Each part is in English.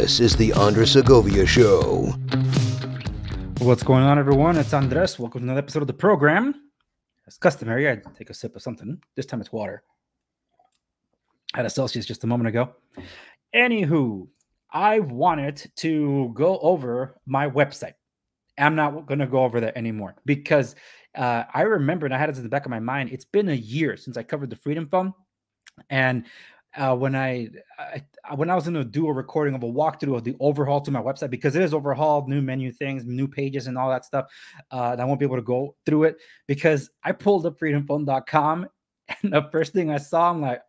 This is the Andres Segovia Show. What's going on, everyone? It's Andres. Welcome to another episode of the program. As customary, I take a sip of something. This time it's water. I had a Celsius just a moment ago. Anywho, I wanted to go over my website. I'm not going to go over that anymore because I remember, and I had it in the back of my mind, it's been a year since I covered the Freedom Phone. And when I was going to do a recording of a walkthrough of the overhaul to my website, because it is overhauled, new menu things, new pages and all that stuff, and I won't be able to go through it because I pulled up freedomphone.com and the first thing I saw, I'm like,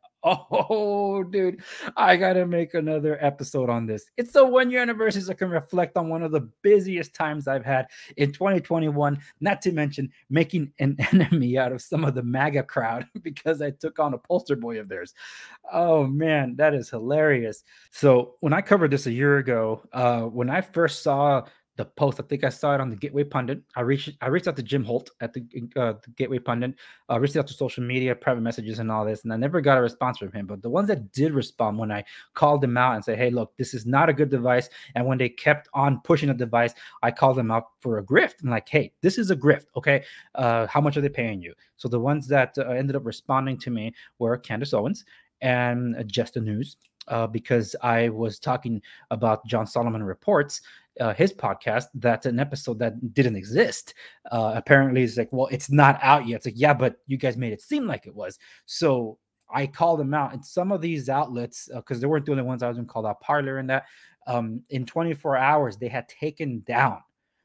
oh, dude, I got to make another episode on this. It's the 1 year anniversary, so I can reflect on one of the busiest times I've had in 2021, not to mention making an enemy out of some of the MAGA crowd because I took on a poster boy of theirs. Oh, man, that is hilarious. So when I covered this a year ago, when I first saw the post, I think I saw it on the Gateway Pundit. I reached out to Jim Holt at the Gateway Pundit. I reached out to social media, private messages, and all this, and I never got a response from him. But the ones that did respond, when I called them out and said, "Hey, look, this is not a good device," and when they kept on pushing the device, I called them out for a grift. I'm like, "Hey, this is a grift, okay? How much are they paying you?" So the ones that ended up responding to me were Candace Owens and Just the News. Because I was talking about John Solomon Reports, his podcast, that's an episode that didn't exist. Apparently, it's like, well, it's not out yet. It's like, yeah, but you guys made it seem like it was. So I called them out. And some of these outlets, because they weren't the only ones, I was going to call out Parler and that, in 24 hours, they had taken down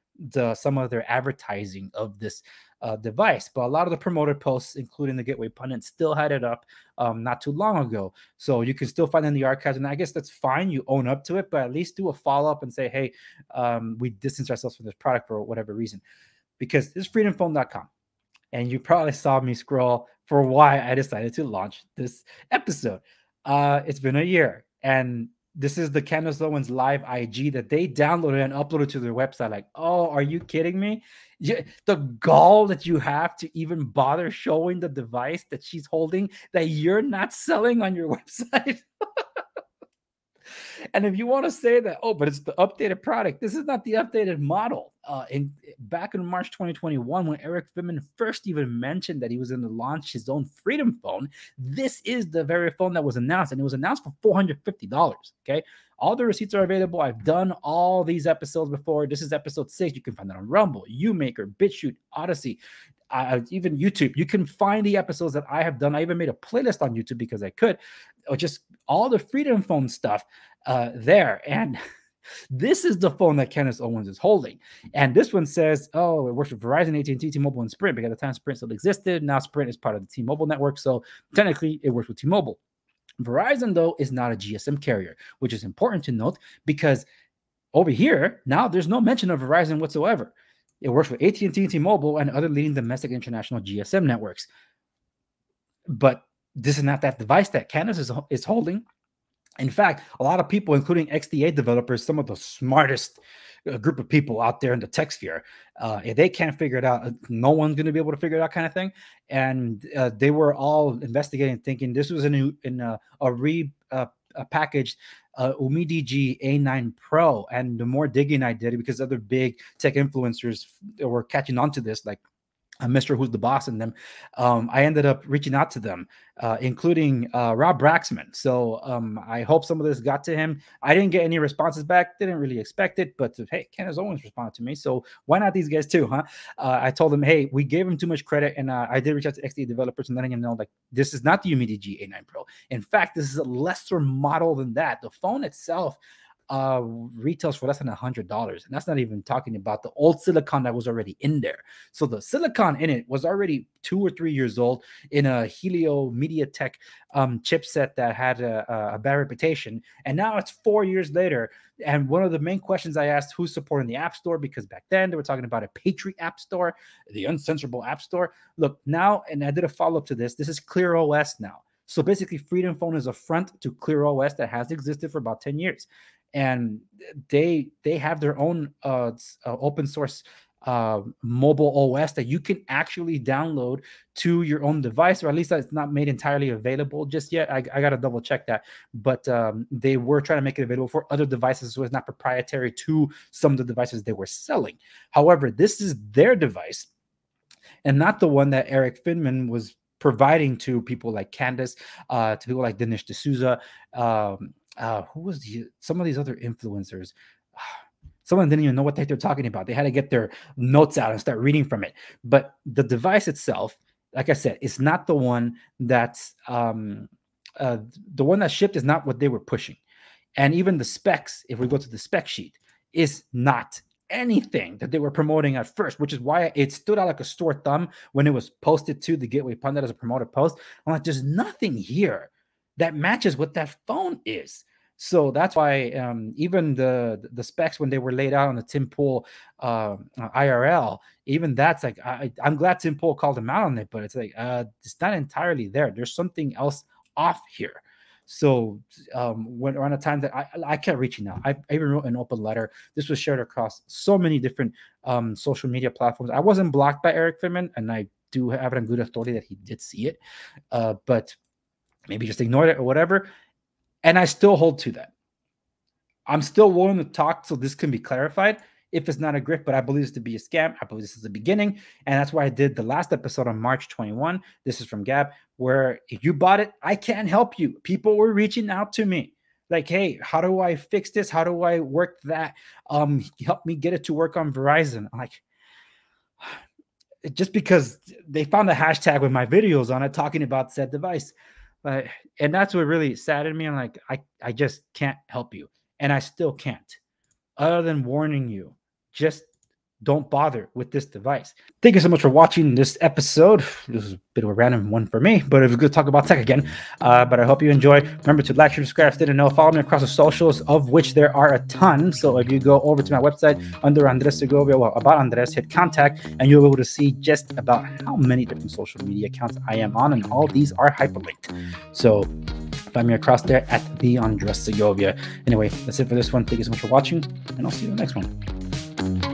some of their advertising of this device, but a lot of the promoted posts, including the Gateway Pundit, still had it up not too long ago. So you can still find it in the archives, and I guess that's fine. You own up to it, but at least do a follow-up and say, hey, we distance ourselves from this product for whatever reason, because this is freedomphone.com. And you probably saw me scroll for why I decided to launch this episode. It's been a year, and this is the Candace Owens live IG that they downloaded and uploaded to their website. Like, oh, are you kidding me? The gall that you have to even bother showing the device that she's holding that you're not selling on your website. And if you want to say that, oh, but it's the updated product, this is not the updated model. Back in March 2021, when Eric Finman first even mentioned that he was going to launch his own Freedom Phone, this is the very phone that was announced, and it was announced for $450. Okay, all the receipts are available. I've done all these episodes before. This is episode 6. You can find it on Rumble, YouMaker, BitChute, Odyssey, even YouTube. You can find the episodes that I have done. I even made a playlist on YouTube because I could, or just all the Freedom Phone stuff there. And this is the phone that Candace Owens is holding. And this one says, oh, it works with Verizon, AT&T, T-Mobile, and Sprint, because at the time Sprint still existed. Now Sprint is part of the T-Mobile network. So technically it works with T-Mobile. Verizon, though, is not a GSM carrier, which is important to note because over here, now there's no mention of Verizon whatsoever. It works with AT&T, T-Mobile, and other leading domestic international GSM networks. But this is not that device that Candace is holding. In fact, a lot of people, including XDA developers, some of the smartest group of people out there in the tech sphere, if they can't figure it out, no one's going to be able to figure it out, kind of thing. And they were all investigating, thinking this was a packaged UMIDIG A9 Pro. And the more digging I did, because other big tech influencers were catching on to this, like Mr. Who's the Boss in them, I ended up reaching out to them, including Rob Braxman. So I hope some of this got to him. I didn't get any responses back. Didn't really expect it, but hey, Candace Owens responded to me. So why not these guys too, huh? I told them, hey, we gave him too much credit. And I did reach out to XD developers and letting them know, like, this is not the UMIDIG A9 Pro. In fact, this is a lesser model than that. The phone itself retails for less than $100, and that's not even talking about the old silicon that was already in there. So the silicon in it was already 2 or 3 years old in a Helio MediaTek chipset that had a bad reputation, and now it's 4 years later. And one of the main questions I asked, who's supporting the App Store, because back then they were talking about a Patriot App Store, the uncensorable App Store. Look now, and I did a follow-up to this. This is ClearOS now. So basically, Freedom Phone is a front to ClearOS that has existed for about 10 years. And they have their own open source mobile OS that you can actually download to your own device, or at least that's not made entirely available just yet. I got to double check that, but they were trying to make it available for other devices, so it's not proprietary to some of the devices they were selling. However, this is their device and not the one that Eric Finman was providing to people like Candace, to people like Dinesh D'Souza, who was some of these other influencers. Someone didn't even know what they're talking about. They had to get their notes out and start reading from it. But the device itself, like I said, it's not the one that's the one that shipped is not what they were pushing. And even the specs, if we go to the spec sheet, is not anything that they were promoting at first, which is why it stood out like a sore thumb when it was posted to the Gateway Pundit as a promoted post. I'm like, there's nothing here that matches what that phone is. So that's why even the specs when they were laid out on the Tim Pool IRL, even that's like, I'm glad Tim Pool called him out on it, but it's like, it's not entirely there. There's something else off here. So when around the time that I kept reaching out, I even wrote an open letter. This was shared across so many different social media platforms. I wasn't blocked by Eric Finman, and I do have it on good authority that he did see it, but maybe just ignored it or whatever. And I still hold to that. I'm still willing to talk so this can be clarified if it's not a grift, but I believe this to be a scam. I believe this is the beginning. And that's why I did the last episode on March 21. This is from Gab, where if you bought it, I can't help you. People were reaching out to me like, hey, how do I fix this? How do I work that? Help me get it to work on Verizon. I'm like, just because they found a hashtag with my videos on it talking about said device. And that's what really saddened me. I'm like, I just can't help you. And I still can't. Other than warning you, just don't bother with this device. Thank you so much for watching this episode. This was a bit of a random one for me, but it was good to talk about tech again. But I hope you enjoyed. Remember to like, share, subscribe if you didn't know. Follow me across the socials, of which there are a ton. So if you go over to my website under Andres Segovia, well, about Andres, hit contact, and you'll be able to see just about how many different social media accounts I am on, and all these are hyperlinked. So find me across there at the Andres Segovia. Anyway, that's it for this one. Thank you so much for watching, and I'll see you in the next one.